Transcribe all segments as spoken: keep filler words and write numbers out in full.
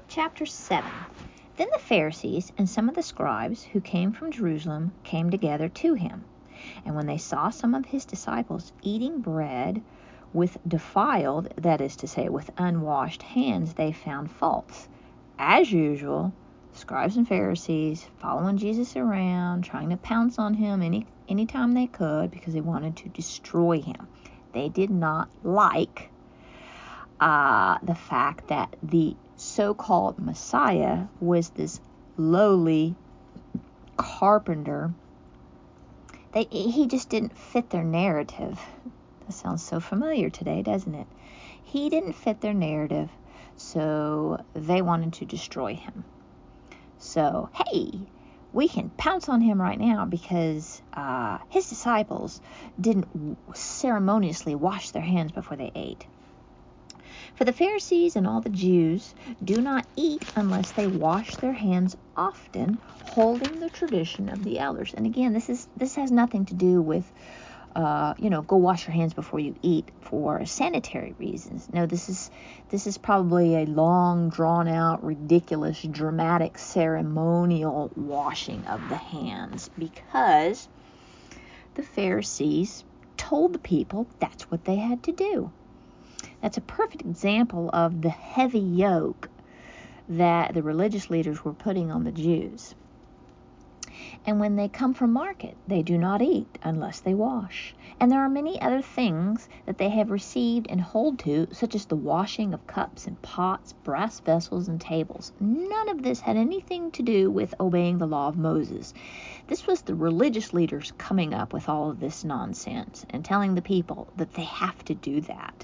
Chapter seven. Then the Pharisees and some of the scribes who came from Jerusalem came together to him. And when they saw some of his disciples eating bread with defiled, that is to say, with unwashed hands, they found fault. As usual, scribes and Pharisees following Jesus around, trying to pounce on him any anytime they could because they wanted to destroy him. They did not like uh, the fact that the so-called Messiah was this lowly carpenter. They, he just didn't fit their narrative. That sounds so familiar today, doesn't it? He didn't fit their narrative, so they wanted to destroy him. So, hey, we can pounce on him right now because uh, his disciples didn't ceremoniously wash their hands before they ate. For the Pharisees and all the Jews do not eat unless they wash their hands often, holding the tradition of the elders. And again, this is this has nothing to do with, uh, you know, go wash your hands before you eat for sanitary reasons. No, this is this is probably a long, drawn-out, ridiculous, dramatic, ceremonial washing of the hands because the Pharisees told the people that's what they had to do. That's a perfect example of the heavy yoke that the religious leaders were putting on the Jews. And when they come from market, they do not eat unless they wash. And there are many other things that they have received and hold to, such as the washing of cups and pots, brass vessels and tables. None of this had anything to do with obeying the law of Moses. This was the religious leaders coming up with all of this nonsense and telling the people that they have to do that.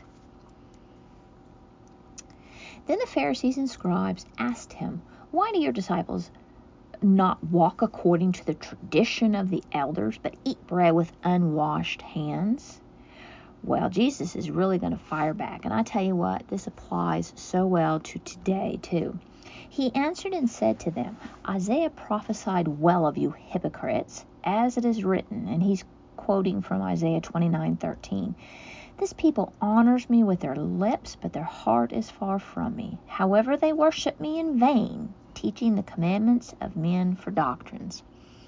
Then the Pharisees and scribes asked him, "Why do your disciples not walk according to the tradition of the elders, but eat bread with unwashed hands?" Well, Jesus is really going to fire back. And I tell you what, this applies so well to today, too. He answered and said to them, "Isaiah prophesied well of you hypocrites, as it is written." And he's quoting from Isaiah twenty-nine thirteen. "This people honors me with their lips, but their heart is far from me. However, they worship me in vain, teaching the commandments of men for doctrines."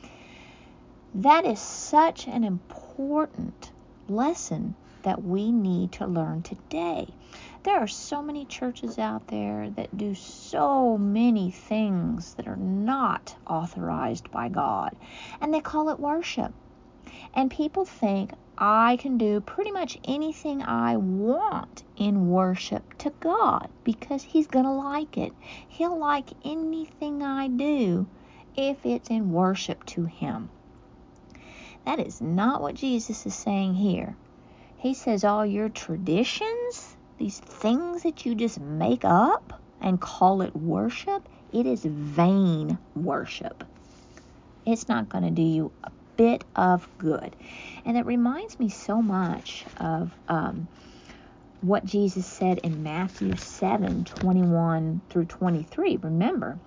That is such an important lesson that we need to learn today. There are so many churches out there that do so many things that are not authorized by God, and they call it worship. And people think, I can do pretty much anything I want in worship to God because He's going to like it. He'll like anything I do if it's in worship to Him. That is not what Jesus is saying here. He says all your traditions, these things that you just make up and call it worship, it is vain worship. It's not going to do you a bit of good. And it reminds me so much of um, what Jesus said in Matthew seven twenty-one through twenty-three. Remember,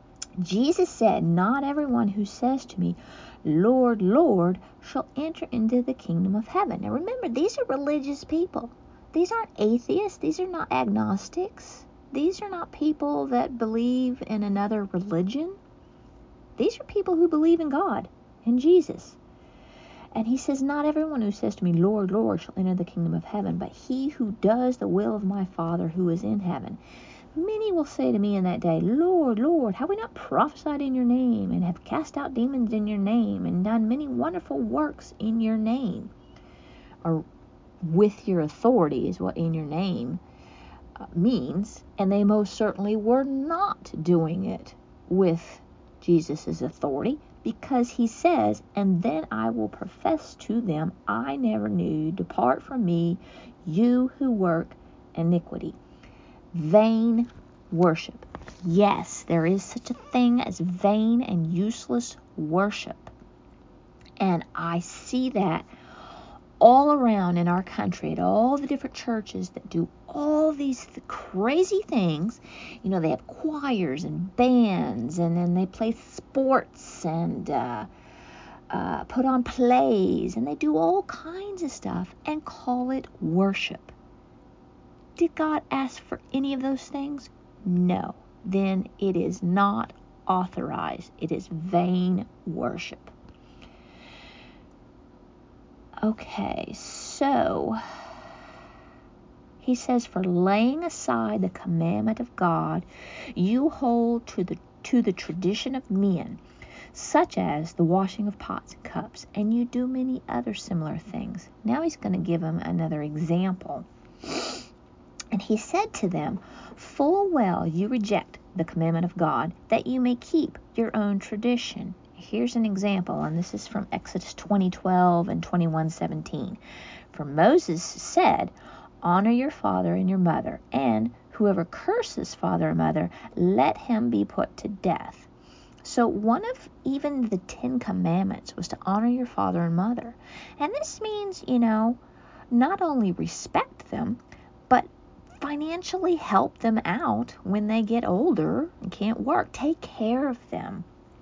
Jesus said, "Not everyone who says to me, 'Lord, Lord,' shall enter into the kingdom of heaven." Now remember, these are religious people. These aren't atheists. These are not agnostics. These are not people that believe in another religion. These are people who believe in God, in Jesus. And He says, "Not everyone who says to me, 'Lord, Lord,' shall enter the kingdom of heaven, but he who does the will of my Father who is in heaven. Many will say to me in that day, 'Lord, Lord, have we not prophesied in your name, and have cast out demons in your name, and done many wonderful works in your name?'" Or with your authority is what "in your name" uh, means. And they most certainly were not doing it with Jesus' authority, because He says, "And then I will profess to them, I never knew you. Depart from me, you who work iniquity." Vain worship. Yes, there is such a thing as vain and useless worship. And I see that all around in our country at all the different churches that do all these th- crazy things. You know, they have choirs and bands, and then they play sports and uh, uh, put on plays, and they do all kinds of stuff and call it worship. Did God ask for any of those things? No. then it is not authorized. It is vain worship. Okay, so he says, for laying aside the commandment of God, you hold to the to the tradition of men, such as the washing of pots and cups, and you do many other similar things. Now he's going to give them another example. And he said to them, full well you reject the commandment of God, that you may keep your own tradition. Here's an example, and this is from Exodus twenty twelve and twenty-one seventeen. For Moses said, honor your father and your mother, and whoever curses father or mother, let him be put to death. So one of even the Ten Commandments was to honor your father and mother. And this means, you know, not only respect them, but financially help them out when they get older and can't work. Take care of them.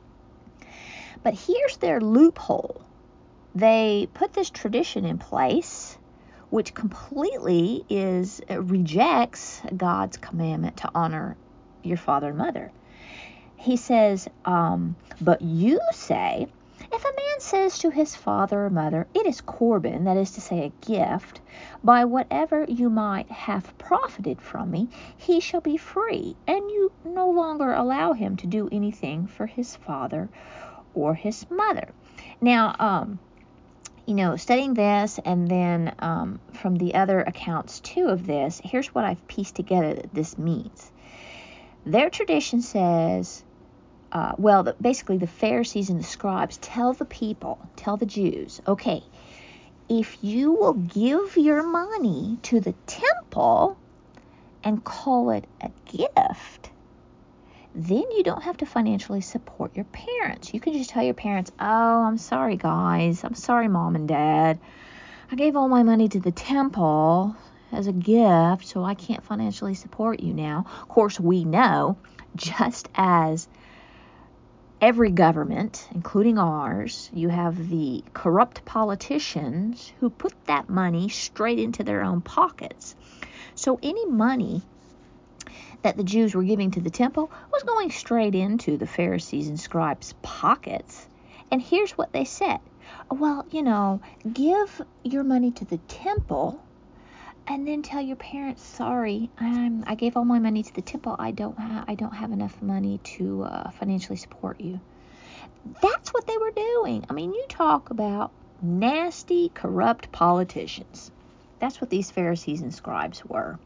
But here's their loophole. They put this tradition in place, which completely is uh, rejects God's commandment to honor your father and mother. He says, um, but you say, if a man says to his father or mother, it is Corban, that is to say a gift, by whatever you might have profited from me, he shall be free, and you no longer allow him to do anything for his father or his mother. Now, um, you know, studying this and then um, from the other accounts too of this, here's what I've pieced together that this means. Their tradition says, uh, well, the, basically the Pharisees and the scribes tell the people, tell the Jews, okay, if you will give your money to the temple and call it a gift, then you don't have to financially support your parents. You can just tell your parents, oh, I'm sorry, guys. I'm sorry, Mom and Dad. I gave all my money to the temple as a gift, so I can't financially support you now. Of course, we know, just as every government, including ours, you have the corrupt politicians who put that money straight into their own pockets. So any money that the Jews were giving to the temple was going straight into the Pharisees and scribes' pockets. And here's what they said. Well, you know, give your money to the temple and then tell your parents, sorry, I'm, I gave all my money to the temple. I don't, ha- I don't have enough money to uh, financially support you. That's what they were doing. I mean, you talk about nasty, corrupt politicians. That's what these Pharisees and scribes were.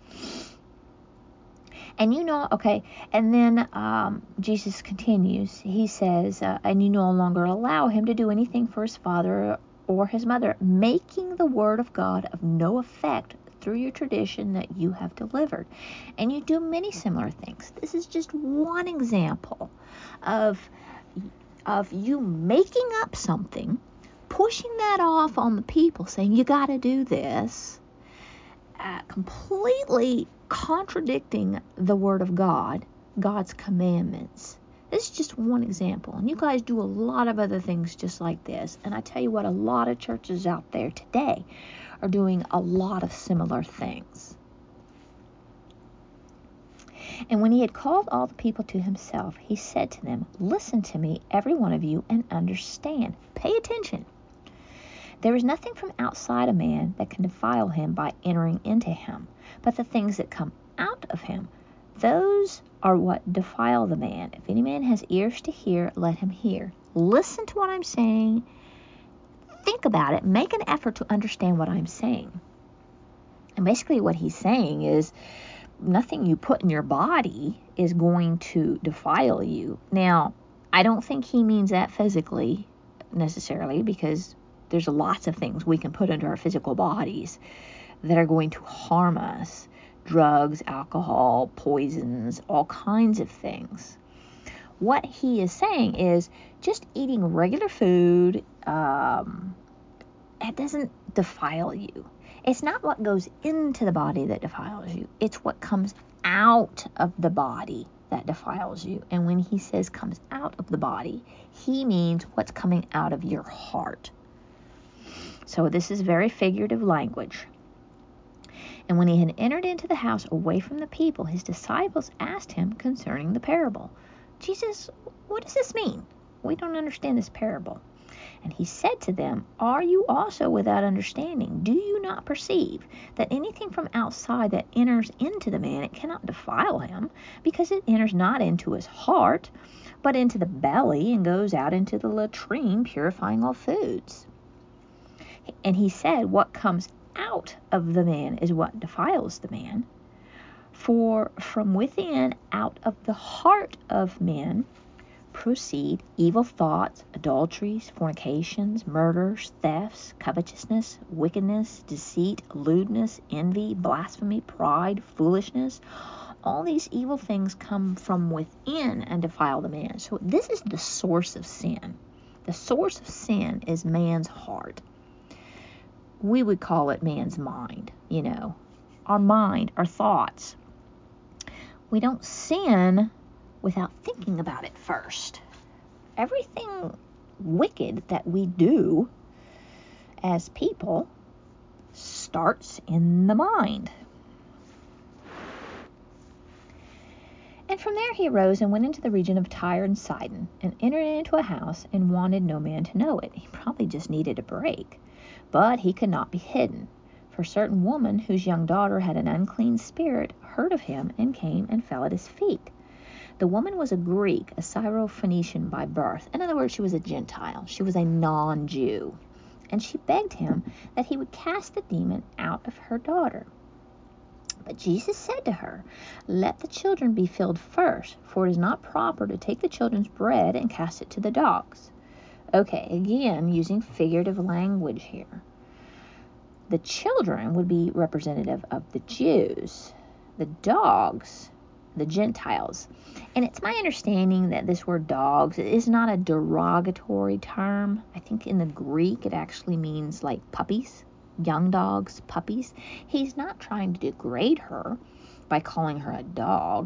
And you know, okay, and then um, Jesus continues. He says, uh, and you no longer allow him to do anything for his father or his mother, making the word of God of no effect through your tradition that you have delivered. And you do many similar things. This is just one example of, of you making up something, pushing that off on the people, saying, you got to do this, uh, completely contradicting the word of God, God's commandments. This is just one example. And you guys do a lot of other things just like this. And I tell you what, a lot of churches out there today are doing a lot of similar things. And when he had called all the people to himself, he said to them, listen to me, every one of you, and understand. Pay attention. There is nothing from outside a man that can defile him by entering into him, but the things that come out of him, those are what defile the man. If any man has ears to hear, let him hear. Listen to what I'm saying. Think about it. Make an effort to understand what I'm saying. And basically what he's saying is nothing you put in your body is going to defile you. Now, I don't think he means that physically necessarily, because there's lots of things we can put into our physical bodies that are going to harm us. Drugs, alcohol, poisons, all kinds of things. What he is saying is just eating regular food, um, it doesn't defile you. It's not what goes into the body that defiles you. It's what comes out of the body that defiles you. And when he says comes out of the body, he means what's coming out of your heart. So this is very figurative language. And when he had entered into the house away from the people, his disciples asked him concerning the parable. Jesus, what does this mean? We don't understand this parable. And he said to them, Are you also without understanding? Do you not perceive that anything from outside that enters into the man, it cannot defile him, because it enters not into his heart, but into the belly, and goes out into the latrine, purifying all foods? And he said, What comes out of the man is what defiles the man. For from within, out of the heart of men, proceed evil thoughts, adulteries, fornications, murders, thefts, covetousness, wickedness, deceit, lewdness, envy, blasphemy, pride, foolishness. All these evil things come from within and defile the man. So this is the source of sin. The source of sin is man's heart. We would call it man's mind, you know, our mind, our thoughts. We don't sin without thinking about it first. Everything wicked that we do as people starts in the mind. And from there he arose and went into the region of Tyre and Sidon, and entered into a house, and wanted no man to know it. He probably just needed a break. But he could not be hidden. For a certain woman, whose young daughter had an unclean spirit, heard of him, and came and fell at his feet. The woman was a Greek, a Syrophoenician by birth. In other words, she was a Gentile. She was a non-Jew. And she begged him that he would cast the demon out of her daughter. But Jesus said to her, Let the children be filled first, for it is not proper to take the children's bread and cast it to the dogs. Okay, again, using figurative language here. The children would be representative of the Jews. The dogs, the Gentiles. And it's my understanding that this word dogs is not a derogatory term. I think in the Greek it actually means like puppies, young dogs, puppies. He's not trying to degrade her by calling her a dog.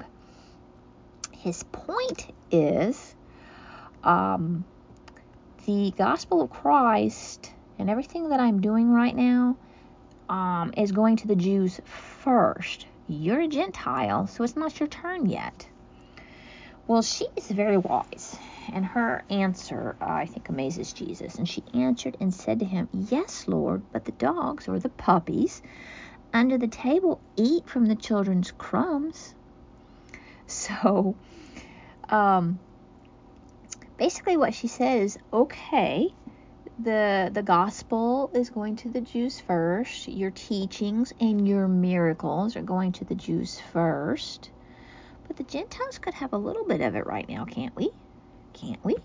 His point is um, the gospel of Christ and everything that I'm doing right now um, is going to the Jews first. You're a Gentile, so it's not your turn yet. Well, she is very wise, and her answer, uh, I think, amazes Jesus. And she answered and said to him, Yes, Lord, but the dogs, or the puppies, under the table eat from the children's crumbs. So, um, basically what she says, okay, the the gospel is going to the Jews first. Your teachings and your miracles are going to the Jews first. But the Gentiles could have a little bit of it right now, can't we? Can't we?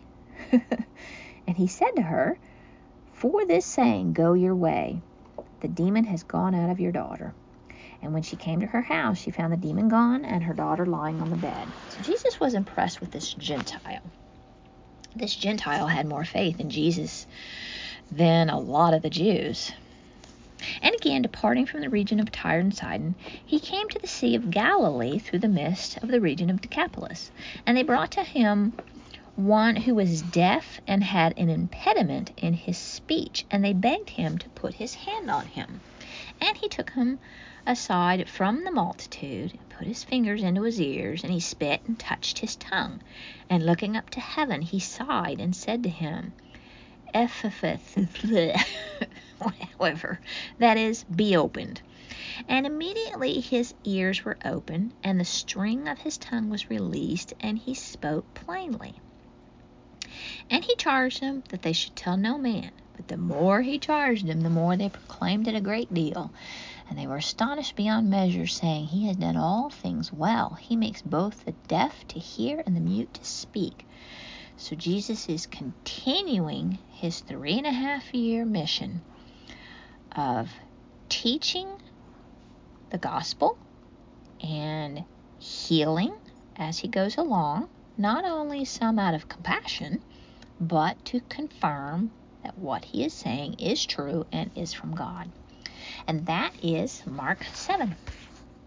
And he said to her, For this saying, go your way. The demon has gone out of your daughter. And when she came to her house, she found the demon gone and her daughter lying on the bed. So Jesus was impressed with this Gentile. This Gentile had more faith in Jesus than a lot of the Jews. And again, departing from the region of Tyre and Sidon, he came to the Sea of Galilee through the midst of the region of Decapolis. And they brought to him one who was deaf and had an impediment in his speech, and they begged him to put his hand on him. And he took him aside from the multitude, and put his fingers into his ears, and he spit and touched his tongue. And looking up to heaven, he sighed and said to him, Ephphatha, however, that is, be opened. And immediately his ears were opened, and the string of his tongue was released, and he spoke plainly. And he charged them that they should tell no man. But the more he charged them, the more they proclaimed it a great deal. And they were astonished beyond measure, saying, He has done all things well. He makes both the deaf to hear and the mute to speak. So Jesus is continuing his three and a half year mission of teaching the gospel and healing as he goes along, not only some out of compassion, but to confirm that what he is saying is true and is from God. And that is Mark seven.